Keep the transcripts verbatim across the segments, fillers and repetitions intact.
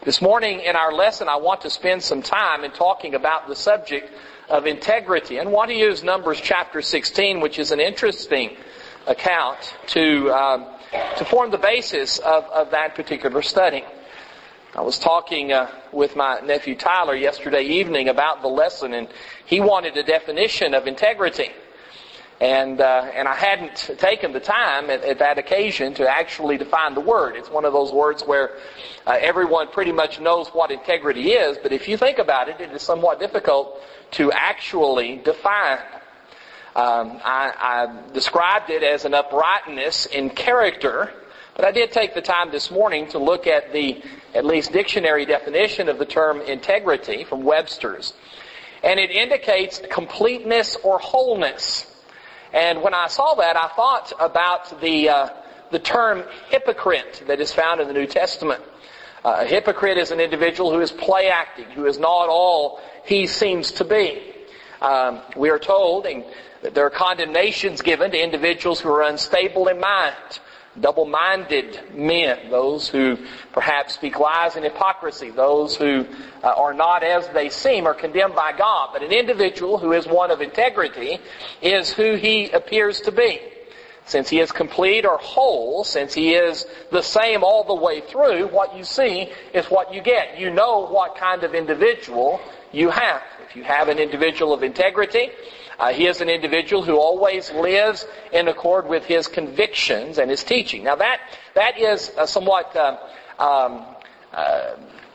This morning in our lesson, I want to spend some time in talking about the subject of integrity, and want to use Numbers chapter sixteen, which is an interesting account, to um, to form the basis of, of that particular study. I was talking uh, with my nephew Tyler yesterday evening about the lesson, and he wanted a definition of integrity. And uh, and I hadn't taken the time at, at that occasion to actually define the word. It's one of those words where uh, everyone pretty much knows what integrity is, but if you think about it, it is somewhat difficult to actually define. Um, I, I described it as an uprightness in character, but I did take the time this morning to look at the, at least dictionary definition of the term integrity from Webster's. And it indicates completeness or wholeness. And when I saw that, I thought about the uh, the term hypocrite that is found in the New Testament. Uh, a hypocrite is an individual who is play acting, who is not all he seems to be. Um, we are told and that there are condemnations given to individuals who are unstable in mind, double-minded men, those who perhaps speak lies and hypocrisy, those who uh, are not as they seem are condemned by God. But an individual who is one of integrity is who he appears to be. Since he is complete or whole, since he is the same all the way through, what you see is what you get. You know what kind of individual you have. If you have an individual of integrity, Uh, he is an individual who always lives in accord with his convictions and his teaching. Now that that is a somewhat uh, um, uh,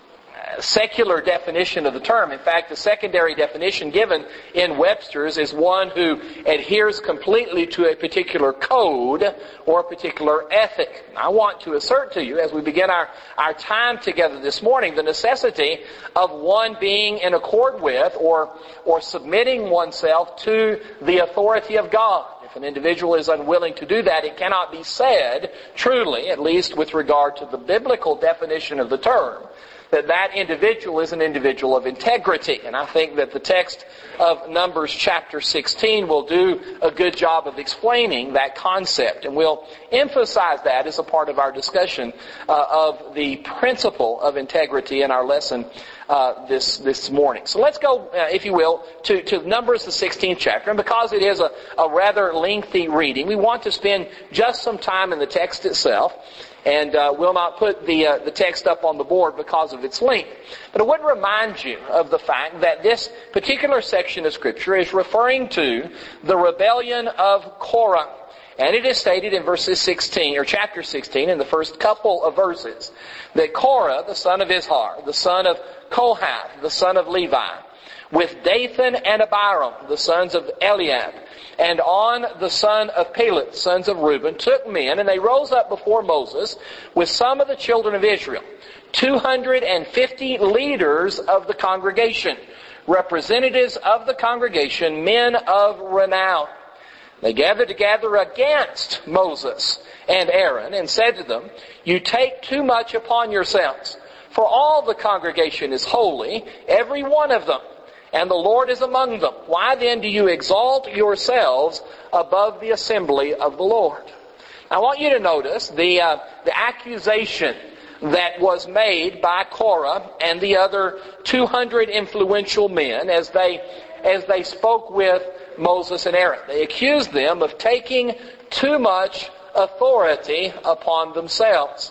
secular definition of the term. In fact, the secondary definition given in Webster's is one who adheres completely to a particular code or a particular ethic. I want to assert to you, as we begin our, our time together this morning, the necessity of one being in accord with or, or submitting oneself to the authority of God. If an individual is unwilling to do that, it cannot be said truly, at least with regard to the biblical definition of the term, that that individual is an individual of integrity. And I think that the text of Numbers chapter sixteen will do a good job of explaining that concept. And we'll emphasize that as a part of our discussion uh, of the principle of integrity in our lesson uh, this this morning. So let's go, uh, if you will, to, to Numbers the sixteenth chapter. And because it is a, a rather lengthy reading, we want to spend just some time in the text itself. And uh, we'll not put the uh, the text up on the board because of its length. But I would remind you of the fact that this particular section of Scripture is referring to the rebellion of Korah. And it is stated in verses sixteen, or chapter sixteen, in the first couple of verses, that Korah, the son of Izhar, the son of Kohath, the son of Levi, with Dathan and Abiram, the sons of Eliab, and On, the son of Peleth, sons of Reuben, took men, and they rose up before Moses with some of the children of Israel, two hundred fifty leaders of the congregation, representatives of the congregation, men of renown. They gathered together against Moses and Aaron and said to them, "You take too much upon yourselves, for all the congregation is holy, every one of them, and the Lord is among them. Why then do you exalt yourselves above the assembly of the Lord?" I want you to notice the uh, the accusation that was made by Korah and the other two hundred influential men as they as they spoke with Moses and Aaron. They accused them of taking too much authority upon themselves.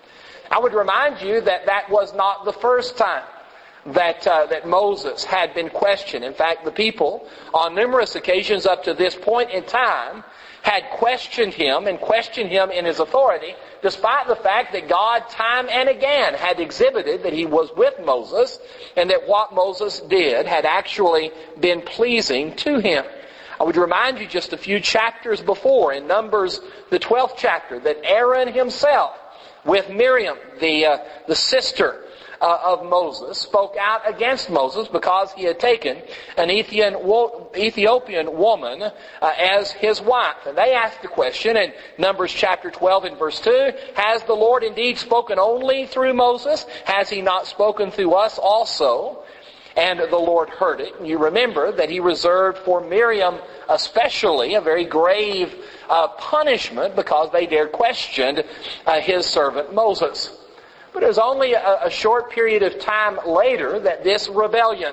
I would remind you that that was not the first time that uh, that Moses had been questioned. In fact, the people on numerous occasions up to this point in time had questioned him and questioned him in his authority, despite the fact that God time and again had exhibited that he was with Moses and that what Moses did had actually been pleasing to him. I would remind you just a few chapters before, in Numbers the twelfth chapter, that Aaron himself, with Miriam, the uh, the sister Uh, of Moses, spoke out against Moses because he had taken an Ethiopian woman uh, as his wife. And they asked the question in Numbers chapter twelve and verse two, "Has the Lord indeed spoken only through Moses? Has he not spoken through us also?" And the Lord heard it. And you remember that he reserved for Miriam especially a very grave uh, punishment because they dared question uh, his servant Moses. But it was only a, a short period of time later that this rebellion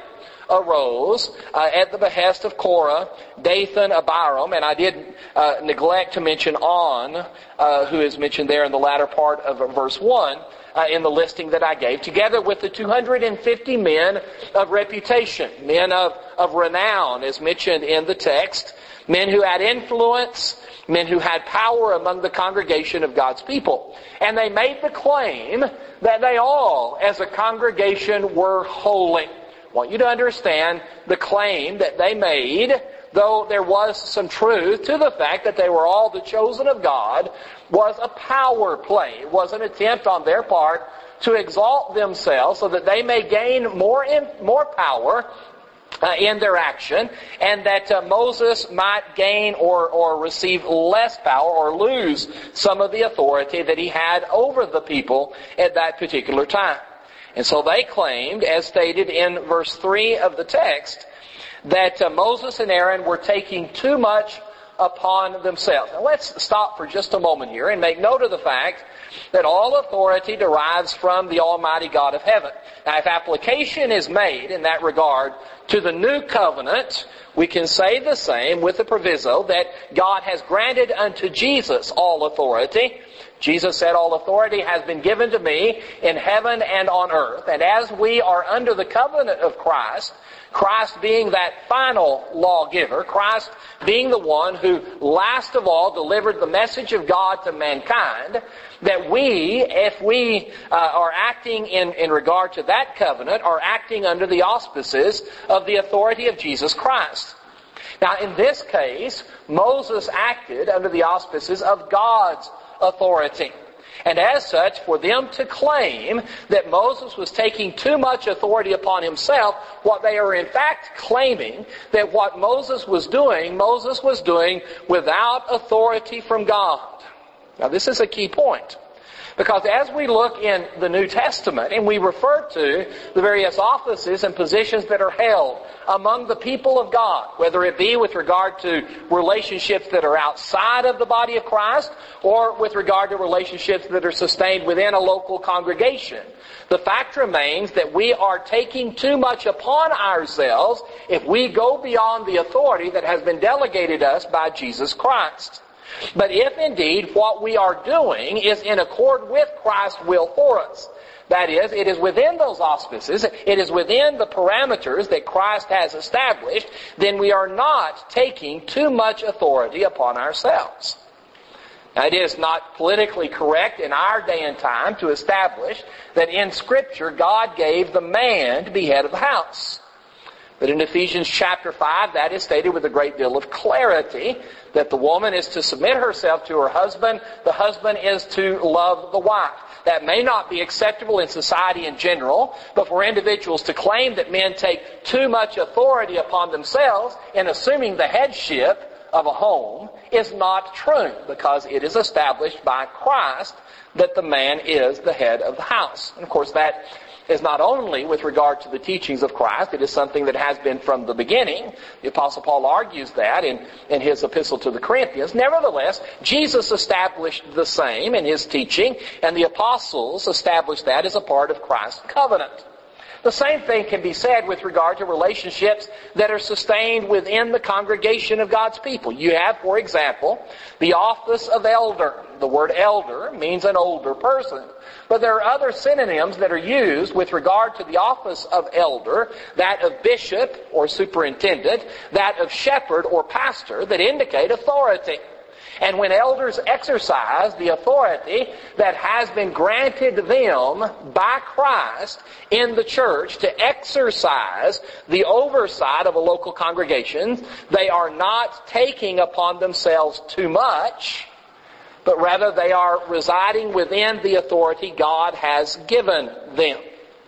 arose uh, at the behest of Korah, Dathan, Abiram, and I did uh, neglect to mention On, uh, who is mentioned there in the latter part of verse one, uh, in the listing that I gave, together with the two hundred fifty men of reputation, men of, of renown, as mentioned in the text, men who had influence, men who had power among the congregation of God's people. And they made the claim that they all, as a congregation, were holy. I want you to understand the claim that they made, though there was some truth to the fact that they were all the chosen of God, was a power play. It was an attempt on their part to exalt themselves so that they may gain more in, more power Uh, in their action, and that uh, Moses might gain or, or receive less power or lose some of the authority that he had over the people at that particular time. And so they claimed, as stated in verse three of the text, that uh, Moses and Aaron were taking too much upon themselves. Now let's stop for just a moment here and make note of the fact that all authority derives from the Almighty God of heaven. Now, if application is made in that regard to the new covenant, we can say the same with the proviso that God has granted unto Jesus all authority. Jesus said, all authority has been given to me in heaven and on earth. And as we are under the covenant of Christ, Christ being that final lawgiver, Christ being the one who last of all delivered the message of God to mankind, that we, if we uh, are acting in, in regard to that covenant, are acting under the auspices of the authority of Jesus Christ. Now, in this case, Moses acted under the auspices of God's authority. And as such, for them to claim that Moses was taking too much authority upon himself, what they are in fact claiming, that what Moses was doing, Moses was doing without authority from God. Now this is a key point. Because as we look in the New Testament and we refer to the various offices and positions that are held among the people of God, whether it be with regard to relationships that are outside of the body of Christ or with regard to relationships that are sustained within a local congregation, the fact remains that we are taking too much upon ourselves if we go beyond the authority that has been delegated us by Jesus Christ. But if indeed what we are doing is in accord with Christ's will for us, that is, it is within those auspices, it is within the parameters that Christ has established, then we are not taking too much authority upon ourselves. Now, it is not politically correct in our day and time to establish that in Scripture God gave the man to be head of the house. But in Ephesians chapter five, that is stated with a great deal of clarity, that the woman is to submit herself to her husband, the husband is to love the wife. That may not be acceptable in society in general, but for individuals to claim that men take too much authority upon themselves in assuming the headship of a home is not true, because it is established by Christ that the man is the head of the house. And of course that is not only with regard to the teachings of Christ, it is something that has been from the beginning. The Apostle Paul argues that in, in his epistle to the Corinthians. Nevertheless, Jesus established the same in his teaching, and the apostles established that as a part of Christ's covenant. The same thing can be said with regard to relationships that are sustained within the congregation of God's people. You have, for example, the office of elder. The word elder means an older person. But there are other synonyms that are used with regard to the office of elder, that of bishop or superintendent, that of shepherd or pastor, that indicate authority. And when elders exercise the authority that has been granted them by Christ in the church to exercise the oversight of a local congregation, they are not taking upon themselves too much, but rather they are residing within the authority God has given them.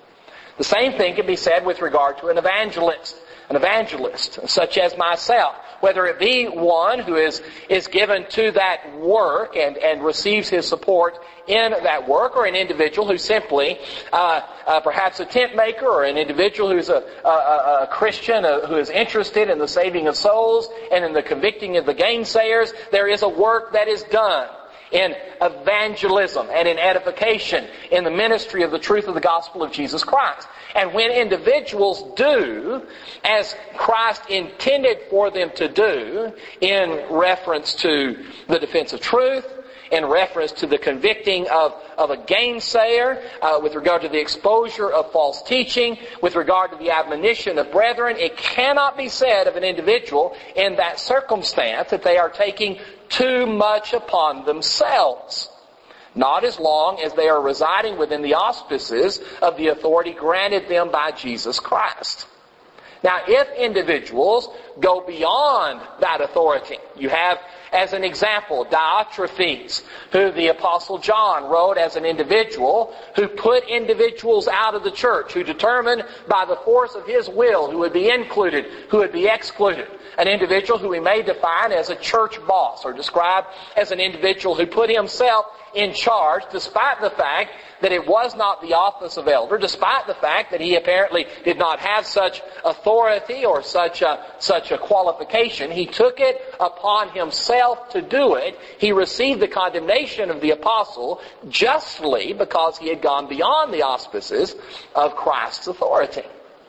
The same thing can be said with regard to an evangelist. An evangelist, such as myself, whether it be one who is, is given to that work and, and receives his support in that work, or an individual who simply, uh, uh, perhaps a tent maker, or an individual who's a, a, a Christian uh, who is interested in the saving of souls and in the convicting of the gainsayers, there is a work that is done. in evangelism and in edification in the ministry of the truth of the gospel of Jesus Christ. And when individuals do as Christ intended for them to do in reference to the defense of truth, in reference to the convicting of, of a gainsayer, uh, with regard to the exposure of false teaching, with regard to the admonition of brethren, it cannot be said of an individual in that circumstance that they are taking too much upon themselves. Not as long as they are residing within the auspices of the authority granted them by Jesus Christ. Now, if individuals go beyond that authority, you have, as an example, Diotrephes, who the Apostle John wrote as an individual who put individuals out of the church, who determined by the force of his will who would be included, who would be excluded. An individual who we may define as a church boss, or describe as an individual who put himself in charge, despite the fact that it was not the office of elder, despite the fact that he apparently did not have such authority or such a, such a qualification. He took it upon himself to do it. He received the condemnation of the apostle justly because he had gone beyond the auspices of Christ's authority.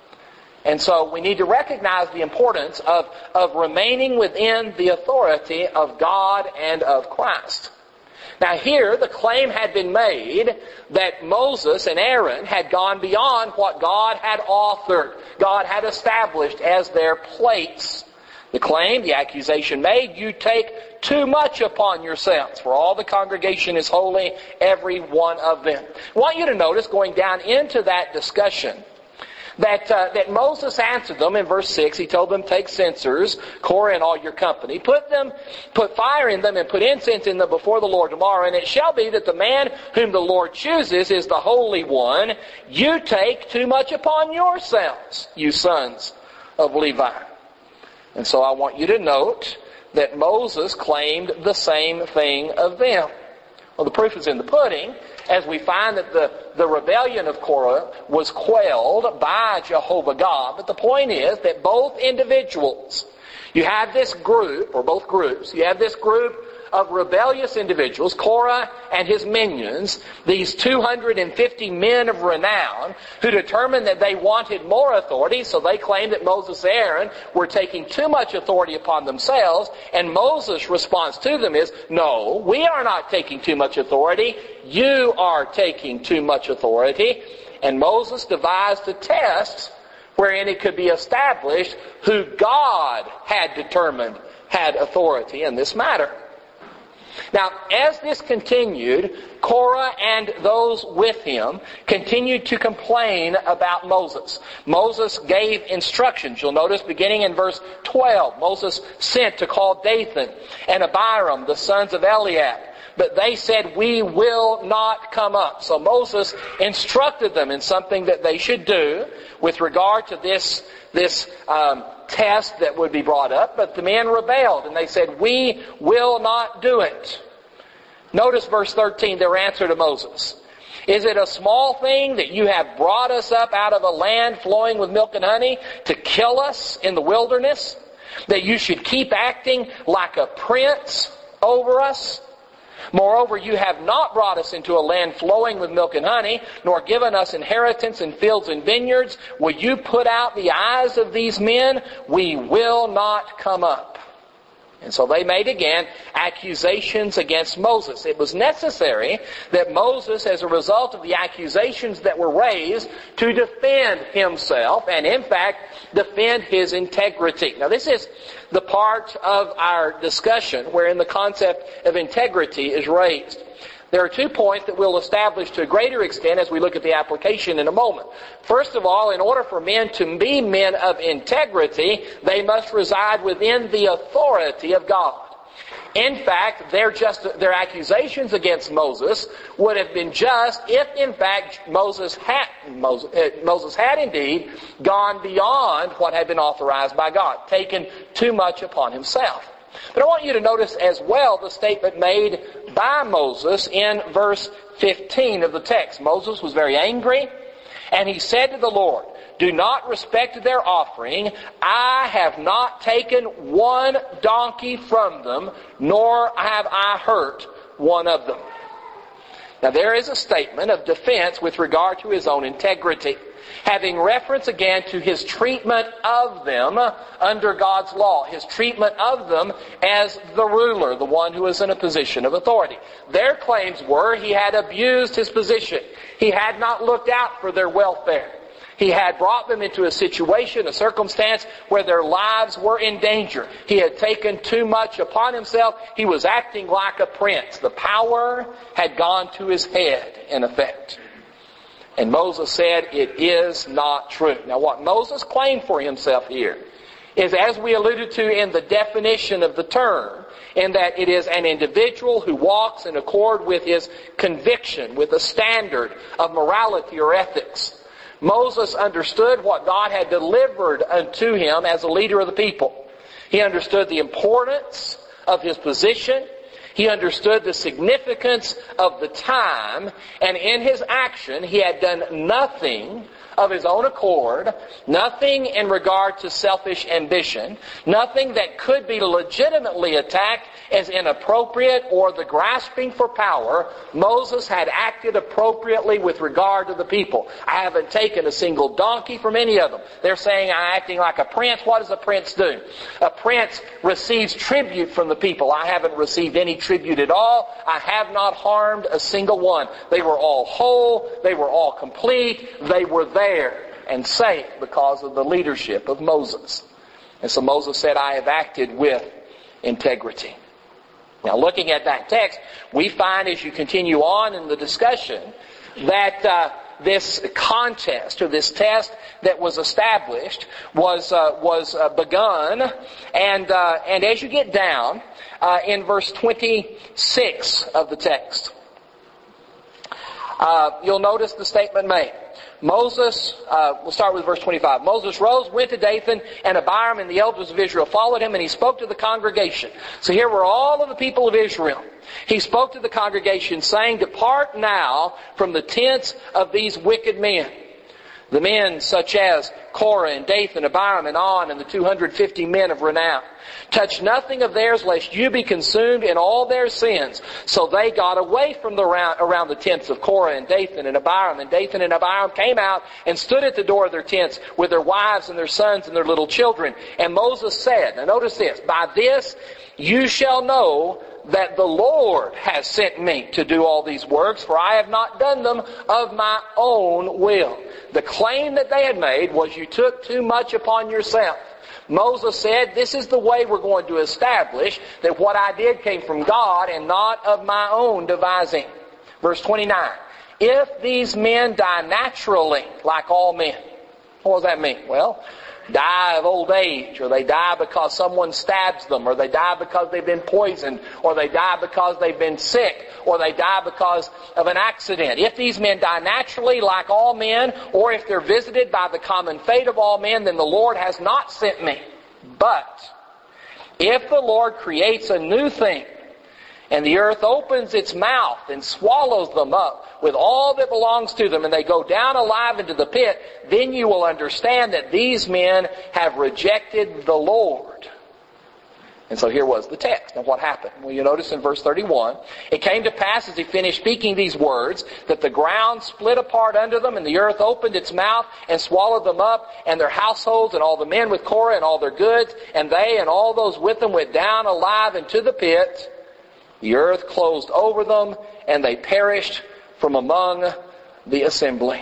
And so we need to recognize the importance of, of remaining within the authority of God and of Christ. Now here, the claim had been made that Moses and Aaron had gone beyond what God had authored, God had established as their place. The claim, the accusation made, you take too much upon yourselves, for all the congregation is holy, every one of them. I want you to notice, going down into that discussion, That, uh, that Moses answered them in verse six. He told them, take censers, Korah and all your company, put them, put fire in them and put incense in them before the Lord tomorrow. And it shall be that the man whom the Lord chooses is the Holy One. You take too much upon yourselves, you sons of Levi. And so I want you to note that Moses claimed the same thing of them. Well, the proof is in the pudding, as we find that the, the rebellion of Korah was quelled by Jehovah God. But the point is that both individuals, you have this group, or both groups, you have this group of rebellious individuals, Korah and his minions, these two hundred fifty men of renown, who determined that they wanted more authority, so they claimed that Moses and Aaron were taking too much authority upon themselves, and Moses' response to them is, no, we are not taking too much authority, you are taking too much authority. And Moses devised a test wherein it could be established who God had determined had authority in this matter. Now, as this continued, Korah and those with him continued to complain about Moses. Moses gave instructions. You'll notice beginning in verse twelve, Moses sent to call Dathan and Abiram, the sons of Eliab. But they said, we will not come up. So Moses instructed them in something that they should do with regard to this, this um, test that would be brought up. But the men rebelled and they said, we will not do it. Notice verse thirteen, their answer to Moses. Is it a small thing that you have brought us up out of a land flowing with milk and honey to kill us in the wilderness? That you should keep acting like a prince over us? Moreover, you have not brought us into a land flowing with milk and honey, nor given us inheritance in fields and vineyards. Will you put out the eyes of these men? We will not come up. And so they made again accusations against Moses. It was necessary that Moses, as a result of the accusations that were raised, to defend himself and, in fact, defend his integrity. Now, this is the part of our discussion wherein the concept of integrity is raised. There are two points that we'll establish to a greater extent as we look at the application in a moment. First of all, in order for men to be men of integrity, they must reside within the authority of God. In fact, their, just, their accusations against Moses would have been just if, in fact, Moses had, Moses, uh, Moses had indeed gone beyond what had been authorized by God, taken too much upon himself. But I want you to notice as well the statement made by Moses in verse fifteen of the text. Moses was very angry, and he said to the Lord, do not respect their offering. I have not taken one donkey from them, nor have I hurt one of them. Now there is a statement of defense with regard to his own integrity, having reference again to his treatment of them under God's law, his treatment of them as the ruler, the one who is in a position of authority. Their claims were he had abused his position. He had not looked out for their welfare. He had brought them into a situation, a circumstance where their lives were in danger. He had taken too much upon himself. He was acting like a prince. The power had gone to his head, in effect. And Moses said, it is not true. Now what Moses claimed for himself here is, as we alluded to in the definition of the term, in that it is an individual who walks in accord with his conviction, with a standard of morality or ethics. Moses understood what God had delivered unto him as a leader of the people. He understood the importance of his position. He understood the significance of the time. And in his action, he had done nothing of his own accord, nothing in regard to selfish ambition, nothing that could be legitimately attacked as inappropriate or the grasping for power. Moses had acted appropriately with regard to the people. I haven't taken a single donkey from any of them. They're saying I'm acting like a prince. What does a prince do? A prince receives tribute from the people. I haven't received any tribute at all. I have not harmed a single one. They were all whole. They were all complete. They were there and safe because of the leadership of Moses. And so Moses said, I have acted with integrity. Now looking at that text, we find as you continue on in the discussion that uh, this contest or this test that was established was uh, was uh, begun, and uh, and as you get down uh, in verse twenty-six of the text, uh, you'll notice the statement made. Moses, uh, we'll start with verse twenty-five. Moses rose, went to Dathan, and Abiram and the elders of Israel followed him, and he spoke to the congregation. So here were all of the people of Israel. He spoke to the congregation, saying, depart now from the tents of these wicked men. The men such as Korah and Dathan, Abiram and On, and the two hundred fifty men of renown. Touch nothing of theirs, lest you be consumed in all their sins. So they got away from the round, around the tents of Korah and Dathan and Abiram. And Dathan and Abiram came out and stood at the door of their tents with their wives and their sons and their little children. And Moses said, now notice this, by this you shall know that the Lord has sent me to do all these works, for I have not done them of my own will. The claim that they had made was, you took too much upon yourself. Moses said, this is the way we're going to establish that what I did came from God and not of my own devising. Verse twenty-nine. If these men die naturally, like all men. What does that mean? Well, die of old age, or they die because someone stabs them, or they die because they've been poisoned, or they die because they've been sick, or they die because of an accident. If these men die naturally like all men, or if they're visited by the common fate of all men, then the Lord has not sent me. But if the Lord creates a new thing, and the earth opens its mouth and swallows them up with all that belongs to them, and they go down alive into the pit, then you will understand that these men have rejected the Lord. And so here was the text. Now what happened? Well, you notice in verse thirty-one, it came to pass as he finished speaking these words, that the ground split apart under them, and the earth opened its mouth and swallowed them up, and their households, and all the men with Korah, and all their goods, and they and all those with them went down alive into the pit. The earth closed over them, and they perished from among the assembly.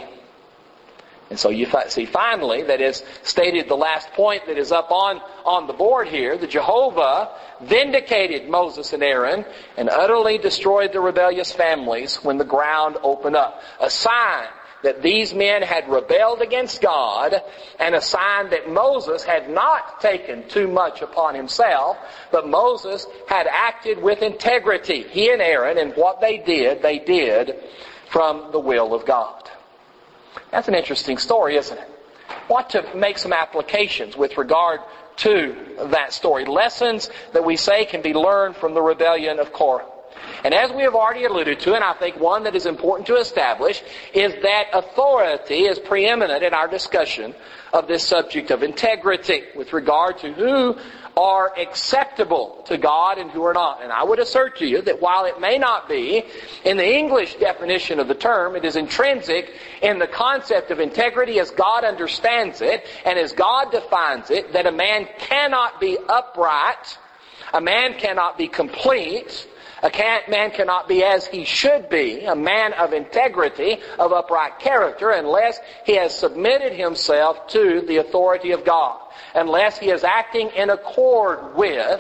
And so you see finally, that is stated the last point that is up on, on the board here, that Jehovah vindicated Moses and Aaron and utterly destroyed the rebellious families when the ground opened up. A sign that these men had rebelled against God, and a sign that Moses had not taken too much upon himself, but Moses had acted with integrity. He and Aaron, and what they did, they did from the will of God. That's an interesting story, isn't it? I want to make some applications with regard to that story. Lessons that we say can be learned from the rebellion of Korah. And as we have already alluded to, and I think one that is important to establish, is that authority is preeminent in our discussion of this subject of integrity with regard to who are acceptable to God and who are not. And I would assert to you that while it may not be in the English definition of the term, it is intrinsic in the concept of integrity as God understands it and as God defines it, that a man cannot be upright, a man cannot be complete, a man cannot be as he should be, a man of integrity, of upright character, unless he has submitted himself to the authority of God, unless he is acting in accord with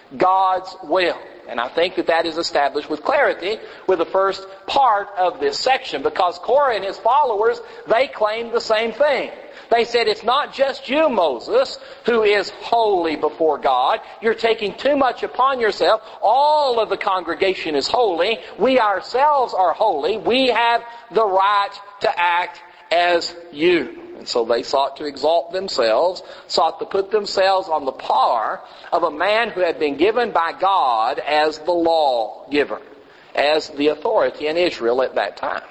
God's will. And I think that that is established with clarity with the first part of this section, because Korah and his followers, they claimed the same thing. They said, it's not just you, Moses, who is holy before God. You're taking too much upon yourself. All of the congregation is holy. We ourselves are holy. We have the right to act as you. And so they sought to exalt themselves, sought to put themselves on the par of a man who had been given by God as the lawgiver, as the authority in Israel at that time.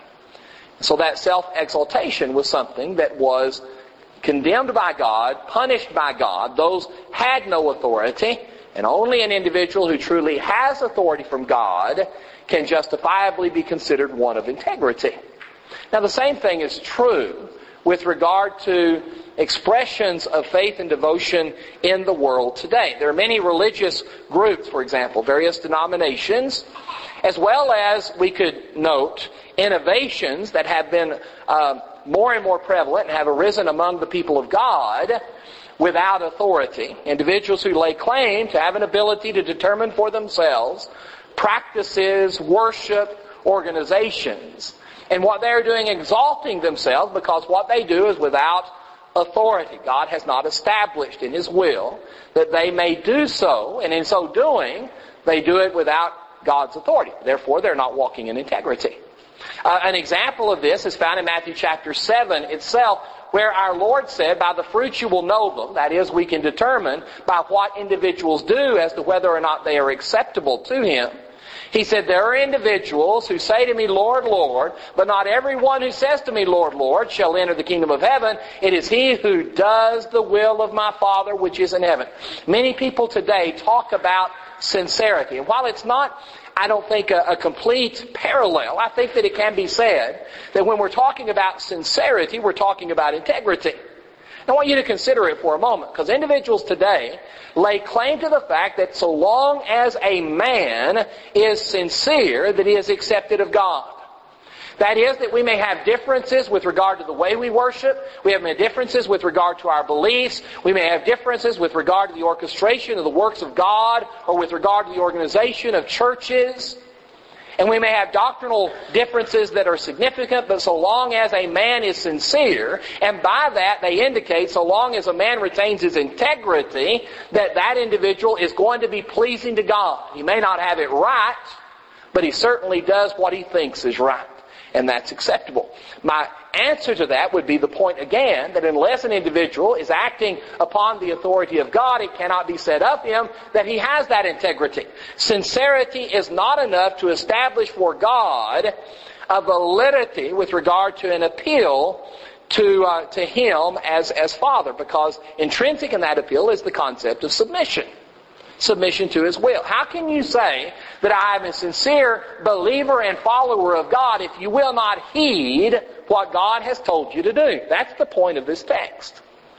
So that self-exaltation was something that was condemned by God, punished by God. Those had no authority, and only an individual who truly has authority from God can justifiably be considered one of integrity. Now the same thing is true with regard to expressions of faith and devotion in the world today. There are many religious groups, for example, various denominations, as well as, we could note, innovations that have been uh, more and more prevalent and have arisen among the people of God without authority. Individuals who lay claim to have an ability to determine for themselves practices, worship, organizations. And what they're doing, exalting themselves, because what they do is without authority. God has not established in His will that they may do so, and in so doing, they do it without God's authority. Therefore, they're not walking in integrity. Uh, an example of this is found in Matthew chapter seven itself, where our Lord said, by the fruits you will know them. That is, we can determine by what individuals do as to whether or not they are acceptable to Him. He said, there are individuals who say to me, Lord, Lord, but not everyone who says to me, Lord, Lord, shall enter the kingdom of heaven. It is he who does the will of my Father which is in heaven. Many people today talk about sincerity. And while it's not, I don't think, a, a complete parallel, I think that it can be said that when we're talking about sincerity, we're talking about integrity. I want you to consider it for a moment, because individuals today lay claim to the fact that so long as a man is sincere, that he is accepted of God. That is, that we may have differences with regard to the way we worship. We have differences with regard to our beliefs. We may have differences with regard to the orchestration of the works of God, or with regard to the organization of churches. And we may have doctrinal differences that are significant, but so long as a man is sincere, and by that they indicate so long as a man retains his integrity, that that individual is going to be pleasing to God. He may not have it right, but he certainly does what he thinks is right. And that's acceptable. My answer to that would be the point again, that unless an individual is acting upon the authority of God, it cannot be said of him that he has that integrity. Sincerity is not enough to establish for God a validity with regard to an appeal to uh, to Him as, as Father, because intrinsic in that appeal is the concept of submission. Submission to His will. How can you say that I am a sincere believer and follower of God if you will not heed what God has told you to do? That's the point of this text.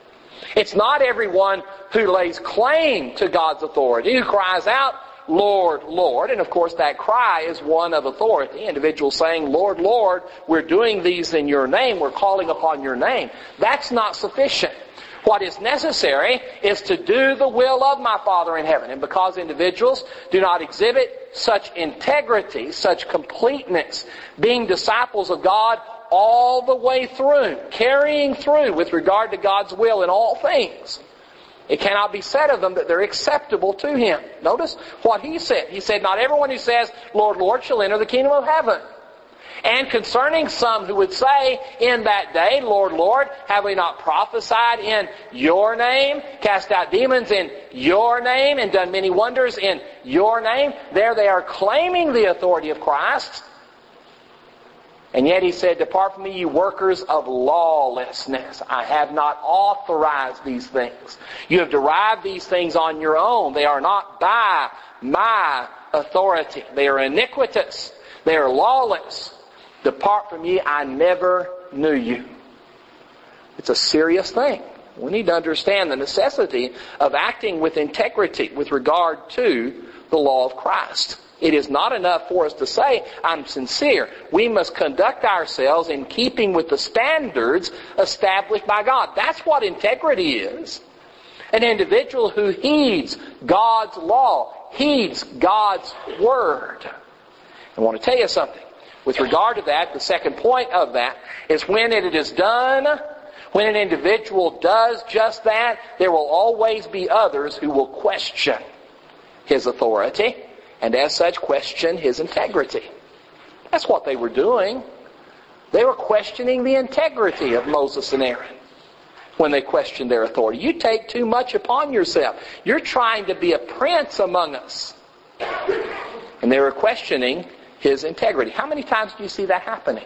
It's not everyone who lays claim to God's authority, who cries out, Lord, Lord. And of course that cry is one of authority. Individuals saying, Lord, Lord, we're doing these in your name. We're calling upon your name. That's not sufficient. What is necessary is to do the will of my Father in heaven. And because individuals do not exhibit such integrity, such completeness, being disciples of God all the way through, carrying through with regard to God's will in all things, it cannot be said of them that they're acceptable to Him. Notice what He said. He said, not everyone who says, Lord, Lord, shall enter the kingdom of heaven. And concerning some who would say in that day, Lord, Lord, have we not prophesied in your name, cast out demons in your name, and done many wonders in your name? There they are claiming the authority of Christ. And yet he said, depart from me, you workers of lawlessness. I have not authorized these things. You have derived these things on your own. They are not by my authority. They are iniquitous. They are lawless. Depart from me, I never knew you. It's a serious thing. We need to understand the necessity of acting with integrity with regard to the law of Christ. It is not enough for us to say, I'm sincere. We must conduct ourselves in keeping with the standards established by God. That's what integrity is. An individual who heeds God's law, heeds God's word. I want to tell you something. With regard to that, the second point of that is when it is done, when an individual does just that, there will always be others who will question his authority, and as such question his integrity. That's what they were doing. They were questioning the integrity of Moses and Aaron when they questioned their authority. You take too much upon yourself. You're trying to be a prince among us. And they were questioning his integrity. How many times do you see that happening?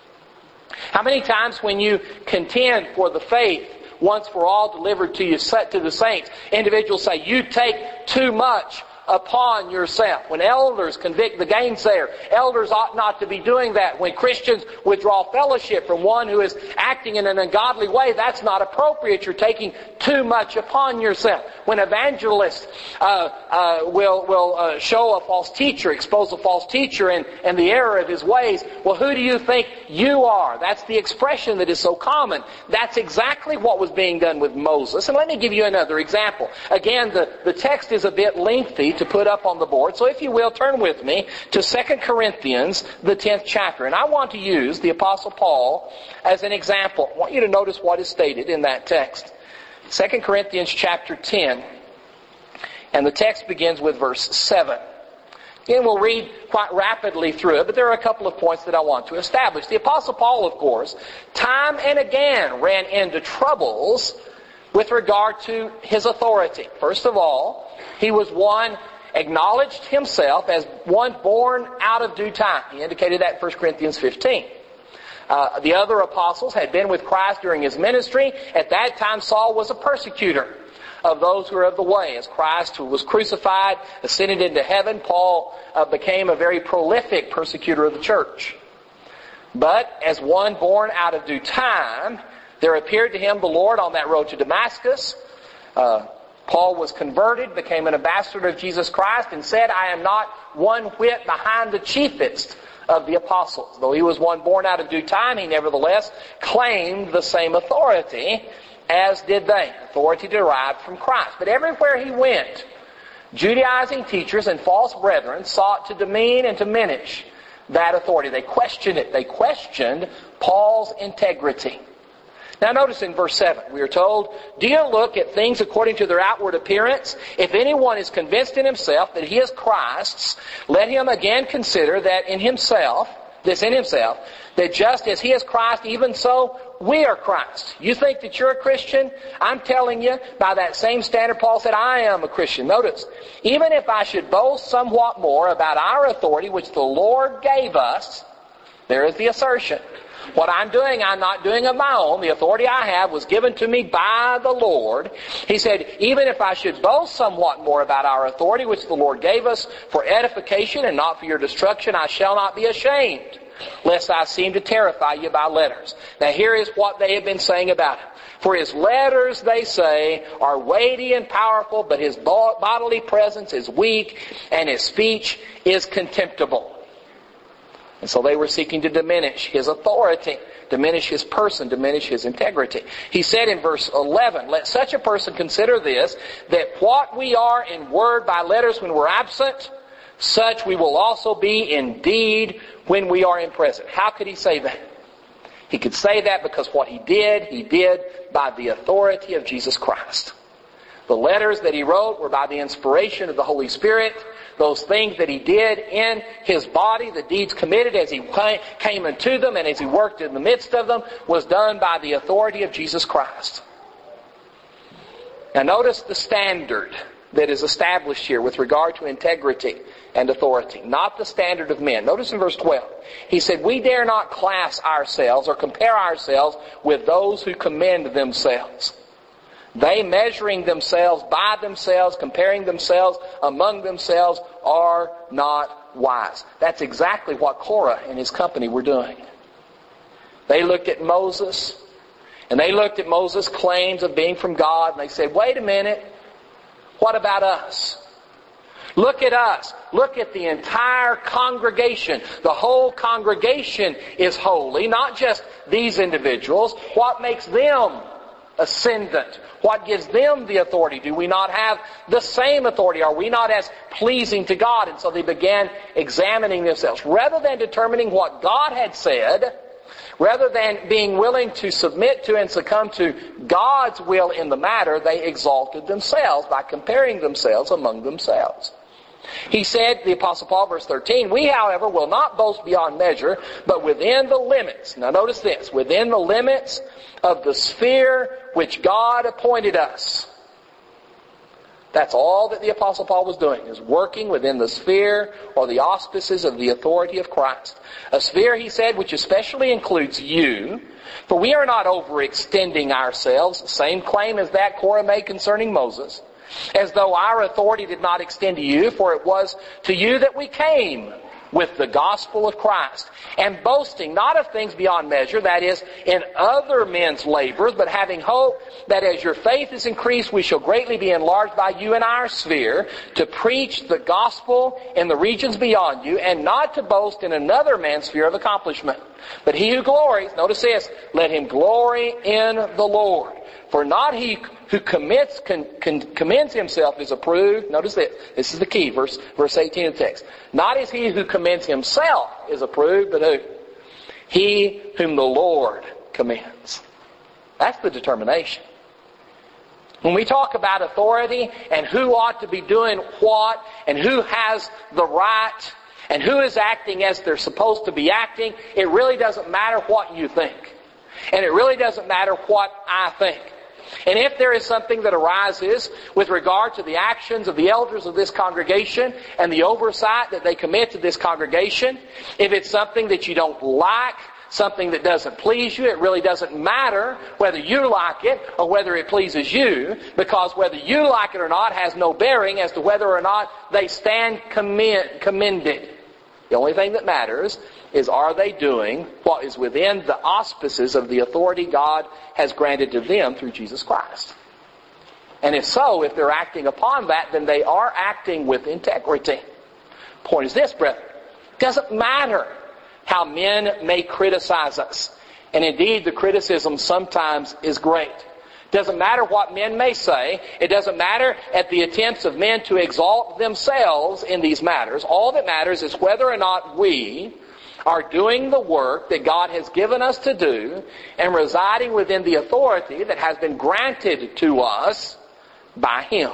How many times when you contend for the faith once for all delivered to you to the saints, individuals say, you take too much upon yourself. When elders convict the gainsayer, elders ought not to be doing that. When Christians withdraw fellowship from one who is acting in an ungodly way, that's not appropriate. You're taking too much upon yourself. When evangelists uh, uh, will will uh, show a false teacher, expose a false teacher and, and the error of his ways, well, who do you think you are? That's the expression that is so common. That's exactly what was being done with Moses. And let me give you another example. Again, the, the text is a bit lengthy to put up on the board. So if you will, turn with me to Second Corinthians, the tenth chapter. And I want to use the Apostle Paul as an example. I want you to notice what is stated in that text. Second Corinthians chapter ten. And the text begins with verse seven. Again, we'll read quite rapidly through it, but there are a couple of points that I want to establish. The Apostle Paul, of course, time and again ran into troubles with regard to his authority. First of all, he was one, acknowledged himself as one born out of due time. He indicated that in First Corinthians fifteen. Uh, the other apostles had been with Christ during his ministry. At that time, Saul was a persecutor of those who are of the way. As Christ, who was crucified, ascended into heaven, Paul uh, became a very prolific persecutor of the church. But as one born out of due time, there appeared to him the Lord on that road to Damascus. Uh, Paul was converted, became an ambassador of Jesus Christ, and said, I am not one whit behind the chiefest of the apostles. Though he was one born out of due time, he nevertheless claimed the same authority as did they. Authority derived from Christ. But everywhere he went, Judaizing teachers and false brethren sought to demean and diminish that authority. They questioned it. They questioned Paul's integrity. Now notice in verse seven, we are told, do you look at things according to their outward appearance? If anyone is convinced in himself that he is Christ's, let him again consider that in himself, this in himself, that just as he is Christ, even so we are Christ. You think that you're a Christian? I'm telling you, by that same standard, Paul said, I am a Christian. Notice, even if I should boast somewhat more about our authority, which the Lord gave us, there is the assertion. What I'm doing, I'm not doing of my own. The authority I have was given to me by the Lord. He said, even if I should boast somewhat more about our authority, which the Lord gave us for edification and not for your destruction, I shall not be ashamed, lest I seem to terrify you by letters. Now here is what they have been saying about him. For his letters, they say, are weighty and powerful, but his bodily presence is weak, and his speech is contemptible. And so they were seeking to diminish his authority, diminish his person, diminish his integrity. He said in verse eleven, let such a person consider this, that what we are in word by letters when we're absent, such we will also be in deed when we are in present. How could he say that? He could say that because what he did, he did by the authority of Jesus Christ. The letters that he wrote were by the inspiration of the Holy Spirit. those things that He did in His body, the deeds committed as He came into them and as He worked in the midst of them, was done by the authority of Jesus Christ. Now notice the standard that is established here with regard to integrity and authority, not the standard of men. Notice in verse twelve, he said, we dare not class ourselves or compare ourselves with those who commend themselves. They, measuring themselves by themselves, comparing themselves among themselves, are not wise. That's exactly what Korah and his company were doing. They looked at Moses, and they looked at Moses' claims of being from God, and they said, wait a minute, what about us? Look at us. Look at the entire congregation. The whole congregation is holy, not just these individuals. What makes them ascendant? What gives them the authority? Do we not have the same authority? Are we not as pleasing to God? And so they began examining themselves. Rather than determining what God had said, rather than being willing to submit to and succumb to God's will in the matter, they exalted themselves by comparing themselves among themselves. He said, the Apostle Paul, verse thirteen, we, however, will not boast beyond measure, but within the limits. Now notice this, within the limits of the sphere which God appointed us. That's all that the Apostle Paul was doing, is working within the sphere or the auspices of the authority of Christ. A sphere, he said, which especially includes you, for we are not overextending ourselves, same claim as that Korah made concerning Moses, as though our authority did not extend to you, for it was to you that we came with the gospel of Christ, and boasting not of things beyond measure, that is, in other men's labors, but having hope that as your faith is increased, we shall greatly be enlarged by you in our sphere, to preach the gospel in the regions beyond you, and not to boast in another man's sphere of accomplishment. But he who glories, notice this, let him glory in the Lord. For not he who commits, con, con, commends himself is approved. Notice this. This is the key, verse, verse eighteen of the text. Not is he who commends himself is approved, but who? He whom the Lord commends. That's the determination. When we talk about authority and who ought to be doing what and who has the right and who is acting as they're supposed to be acting, it really doesn't matter what you think. And it really doesn't matter what I think. And if there is something that arises with regard to the actions of the elders of this congregation and the oversight that they commit to this congregation, if it's something that you don't like, something that doesn't please you, it really doesn't matter whether you like it or whether it pleases you, because whether you like it or not has no bearing as to whether or not they stand commend, commended. The only thing that matters is, are they doing what is within the auspices of the authority God has granted to them through Jesus Christ? And if so, if they're acting upon that, then they are acting with integrity. Point is this, brethren. It doesn't matter how men may criticize us. And indeed, the criticism sometimes is great. It doesn't matter what men may say. It doesn't matter at the attempts of men to exalt themselves in these matters. All that matters is whether or not we are doing the work that God has given us to do and residing within the authority that has been granted to us by Him.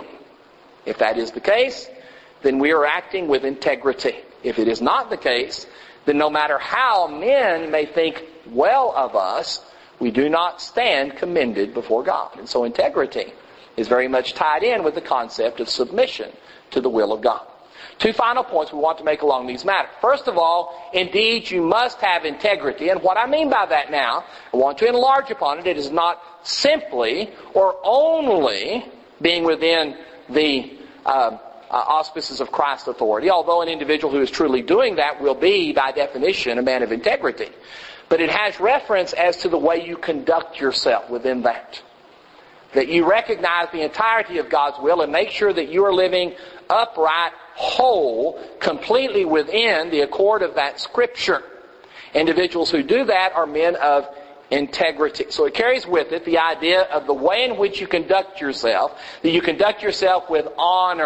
If that is the case, then we are acting with integrity. If it is not the case, then no matter how men may think well of us, we do not stand commended before God. And so integrity is very much tied in with the concept of submission to the will of God. Two final points we want to make along these matters. First of all, indeed, you must have integrity. And what I mean by that now, I want to enlarge upon it. It is not simply or only being within the uh, auspices of Christ's authority, although an individual who is truly doing that will be, by definition, a man of integrity. But it has reference as to the way you conduct yourself within that. That you recognize the entirety of God's will and make sure that you are living upright, whole, completely within the accord of that Scripture. Individuals who do that are men of integrity. So it carries with it the idea of the way in which you conduct yourself, that you conduct yourself with honor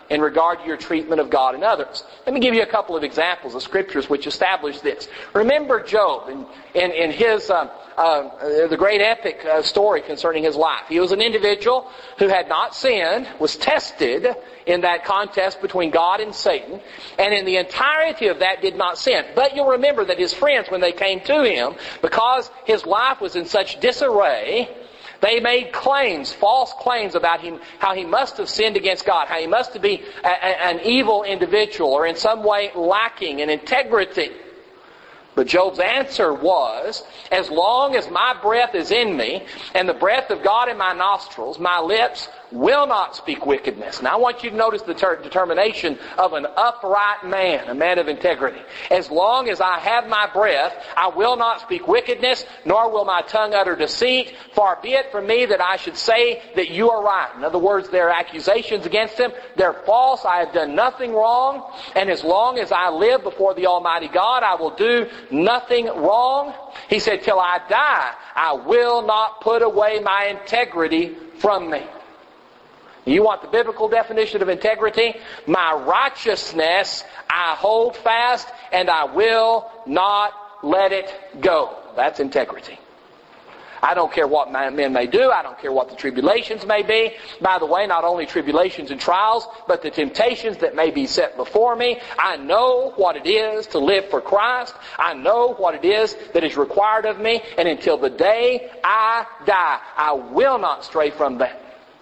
in regard to your treatment of God and others. Let me give you a couple of examples of scriptures which establish this. Remember Job in, in, in his uh, uh, the great epic uh, story concerning his life. He was an individual who had not sinned, was tested in that contest between God and Satan, and in the entirety of that did not sin. But you'll remember that his friends, when they came to him, because his life was in such disarray, they made claims, false claims about him, how he must have sinned against God, how he must be a, a, an evil individual or in some way lacking in integrity. But Job's answer was, as long as my breath is in me and the breath of God in my nostrils, my lips will not speak wickedness. Now I want you to notice the ter- determination of an upright man, a man of integrity. As long as I have my breath, I will not speak wickedness, nor will my tongue utter deceit. Far be it from me that I should say that you are right. In other words, there are accusations against him. They're false. I have done nothing wrong. And as long as I live before the Almighty God, I will do nothing wrong. He said, till I die, I will not put away my integrity from me. You want the biblical definition of integrity? My righteousness I hold fast and I will not let it go. That's integrity. I don't care what men may do. I don't care what the tribulations may be. By the way, not only tribulations and trials, but the temptations that may be set before me. I know what it is to live for Christ. I know what it is that is required of me. And until the day I die, I will not stray from that.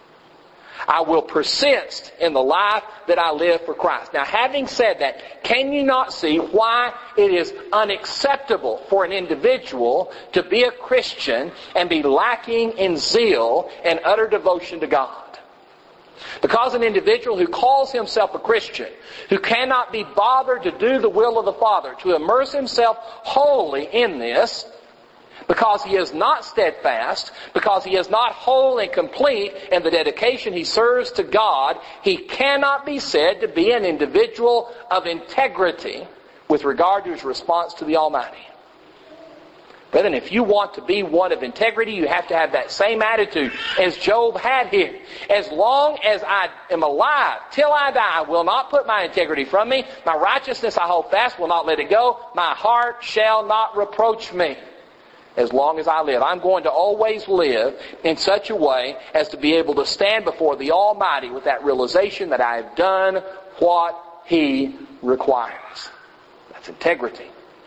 I will persist in the life that I live for Christ. Now, having said that, can you not see why it is unacceptable for an individual to be a Christian and be lacking in zeal and utter devotion to God? Because an individual who calls himself a Christian, who cannot be bothered to do the will of the Father, to immerse himself wholly in this, because he is not steadfast, because he is not whole and complete in the dedication he serves to God, he cannot be said to be an individual of integrity with regard to his response to the Almighty. Brethren, if you want to be one of integrity, you have to have that same attitude as Job had here. As long as I am alive, till I die, I will not put my integrity from me. My righteousness I hold fast, will not let it go. My heart shall not reproach me. As long as I live, I'm going to always live in such a way as to be able to stand before the Almighty with that realization that I have done what He requires. That's integrity.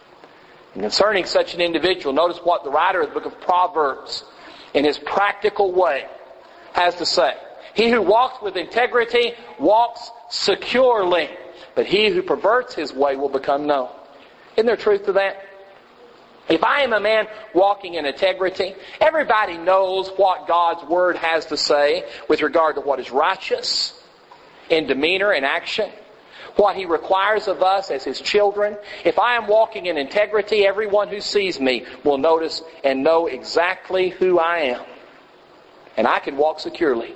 And concerning such an individual, notice what the writer of the book of Proverbs, in his practical way, has to say. He who walks with integrity walks securely, but he who perverts his way will become known. Isn't there truth to that? If I am a man walking in integrity, everybody knows what God's Word has to say with regard to what is righteous in demeanor and action, what He requires of us as His children. If I am walking in integrity, everyone who sees me will notice and know exactly who I am. And I can walk securely.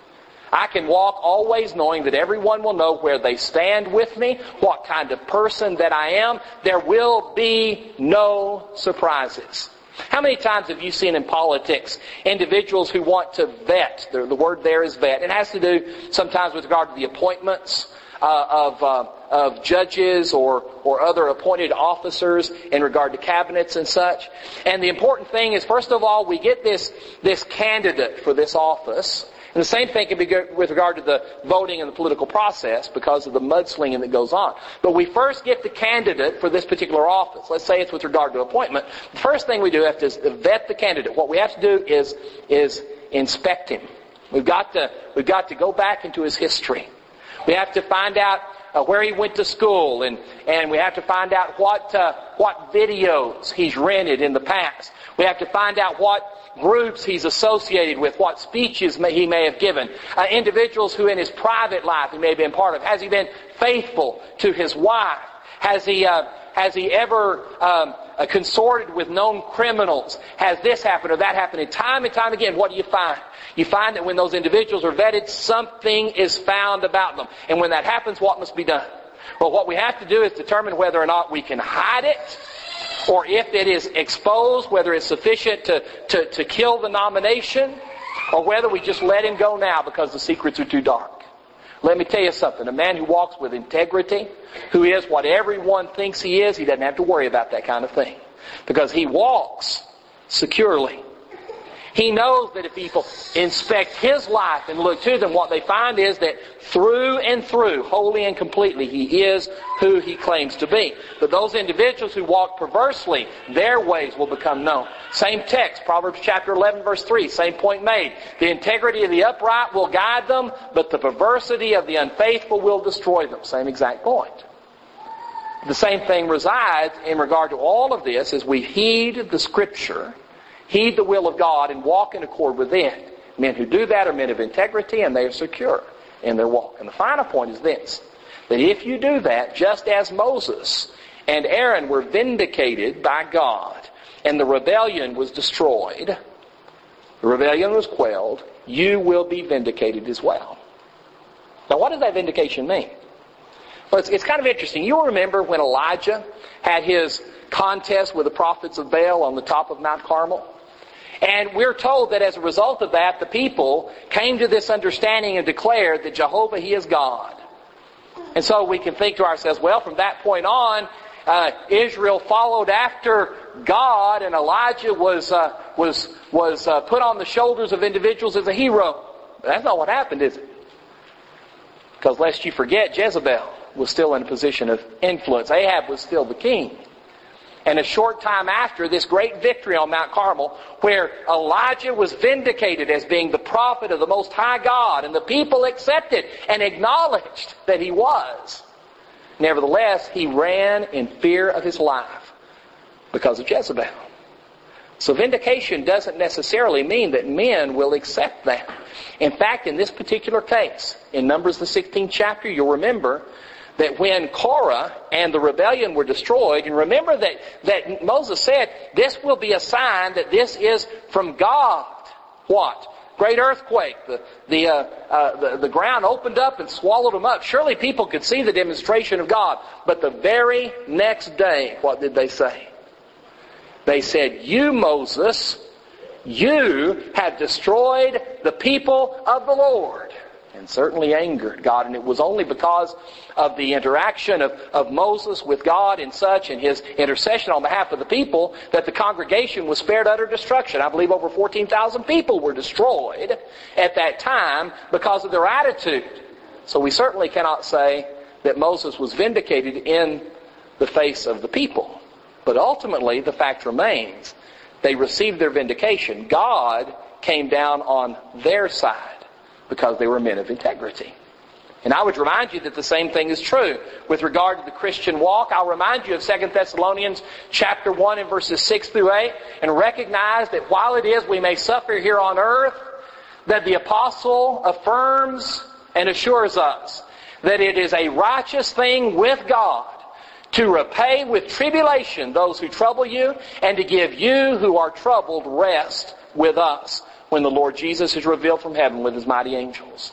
I can walk always knowing that everyone will know where they stand with me, what kind of person that I am. There will be no surprises. How many times have you seen in politics individuals who want to vet? The, the word there is vet. It has to do sometimes with regard to the appointments uh, of uh, of judges or or other appointed officers in regard to cabinets and such. And the important thing is, first of all, we get this this candidate for this office. And the same thing can be with regard to the voting and the political process because of the mudslinging that goes on. But we first get the candidate for this particular office. Let's say it's with regard to appointment. The first thing we do have to is vet the candidate. What we have to do is is inspect him. We've got to we've got to go back into his history. We have to find out uh, where he went to school, and and we have to find out what uh, what videos he's rented in the past. We have to find out what groups he's associated with, what speeches may, he may have given, uh, individuals who in his private life he may have been part of. Has he been faithful to his wife? Has he uh, has he ever um, uh, consorted with known criminals? Has this happened or that happened? And time and time again, what do you find? You find that when those individuals are vetted, something is found about them. And when that happens, what must be done? Well, what we have to do is determine whether or not we can hide it, or if it is exposed, whether it's sufficient to, to, to kill the nomination, or whether we just let him go now because the secrets are too dark. Let me tell you something. A man who walks with integrity, who is what everyone thinks he is, he doesn't have to worry about that kind of thing. Because he walks securely. He knows that if people inspect his life and look to them, what they find is that through and through, wholly and completely, he is who he claims to be. But those individuals who walk perversely, their ways will become known. Same text, Proverbs chapter eleven, verse three, same point made. The integrity of the upright will guide them, but the perversity of the unfaithful will destroy them. Same exact point. The same thing resides in regard to all of this as we heed the Scripture, heed the will of God, and walk in accord with it. Men who do that are men of integrity, and they are secure in their walk. And the final point is this, that if you do that, just as Moses and Aaron were vindicated by God, and the rebellion was destroyed, the rebellion was quelled, you will be vindicated as well. Now, what does that vindication mean? Well, it's, it's kind of interesting. You'll remember when Elijah had his contest with the prophets of Baal on the top of Mount Carmel. And we're told that as a result of that, the people came to this understanding and declared that Jehovah, He is God. And so we can think to ourselves, well, from that point on, uh, Israel followed after God, and Elijah was uh, was was uh, put on the shoulders of individuals as a hero. But that's not what happened, is it? Because lest you forget, Jezebel was still in a position of influence. Ahab was still the king. And a short time after this great victory on Mount Carmel, where Elijah was vindicated as being the prophet of the Most High God, and the people accepted and acknowledged that he was, nevertheless, he ran in fear of his life because of Jezebel. So vindication doesn't necessarily mean that men will accept that. In fact, in this particular case, in Numbers the sixteenth chapter, you'll remember that when Korah and the rebellion were destroyed, and remember that, that Moses said, this will be a sign that this is from God. What? Great earthquake. The, the, uh, uh, the, the ground opened up and swallowed them up. Surely people could see the demonstration of God. But the very next day, what did they say? They said, you, Moses, you have destroyed the people of the Lord. And certainly angered God. And it was only because of the interaction of, of Moses with God and such, and his intercession on behalf of the people, that the congregation was spared utter destruction. I believe over fourteen thousand people were destroyed at that time because of their attitude. So we certainly cannot say that Moses was vindicated in the face of the people. But ultimately, the fact remains, they received their vindication. God came down on their side, because they were men of integrity. And I would remind you that the same thing is true with regard to the Christian walk. I'll remind you of Second Thessalonians chapter one and verses six through eight, and recognize that while it is we may suffer here on earth, that the apostle affirms and assures us that it is a righteous thing with God to repay with tribulation those who trouble you, and to give you who are troubled rest with us, when the Lord Jesus is revealed from heaven with His mighty angels.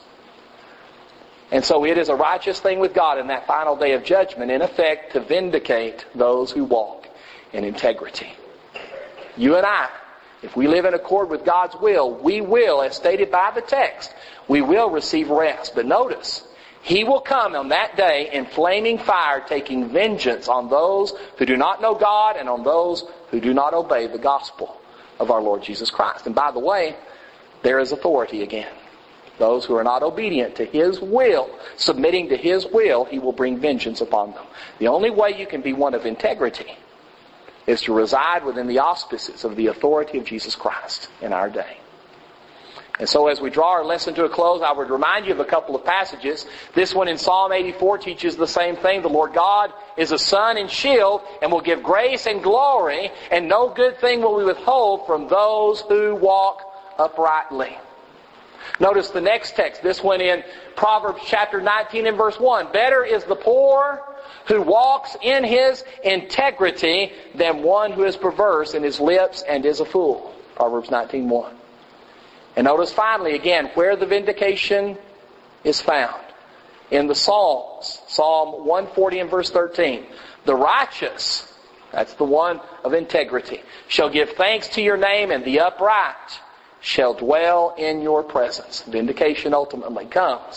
And so it is a righteous thing with God in that final day of judgment, in effect, to vindicate those who walk in integrity. You and I, if we live in accord with God's will, we will, as stated by the text, we will receive rest. But notice, He will come on that day in flaming fire, taking vengeance on those who do not know God and on those who do not obey the gospel of our Lord Jesus Christ. And by the way, there is authority again. Those who are not obedient to His will, submitting to His will, He will bring vengeance upon them. The only way you can be one of integrity is to reside within the auspices of the authority of Jesus Christ in our day. And so as we draw our lesson to a close, I would remind you of a couple of passages. This one in Psalm eighty-four teaches the same thing. The Lord God is a sun and shield, and will give grace and glory, and no good thing will we withhold from those who walk uprightly. Notice the next text, this one in Proverbs chapter nineteen and verse one. Better is the poor who walks in his integrity than one who is perverse in his lips and is a fool. Proverbs nineteen one. And notice finally again where the vindication is found. In the Psalms, Psalm one forty and verse thirteen. The righteous, that's the one of integrity, shall give thanks to your name, and the upright shall dwell in your presence. Vindication ultimately comes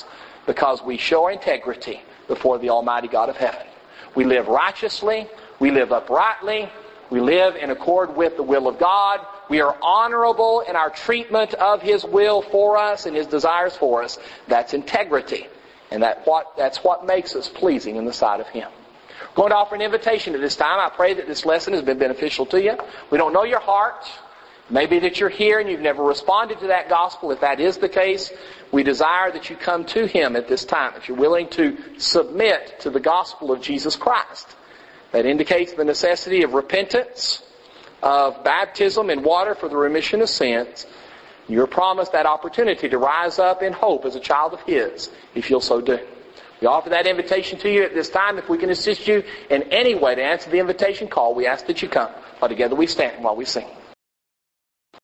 because we show our integrity before the Almighty God of heaven. We live righteously. We live uprightly. We live in accord with the will of God. We are honorable in our treatment of His will for us and His desires for us. That's integrity. And that what, that's what makes us pleasing in the sight of Him. I'm going to offer an invitation at this time. I pray that this lesson has been beneficial to you. We don't know your heart. Maybe that you're here and you've never responded to that gospel. If that is the case, we desire that you come to Him at this time. If you're willing to submit to the gospel of Jesus Christ. That indicates the necessity of repentance, of baptism in water for the remission of sins. You're promised that opportunity to rise up in hope as a child of His, if you'll so do. We offer that invitation to you at this time. If we can assist you in any way to answer the invitation call, we ask that you come. While together we stand while we sing.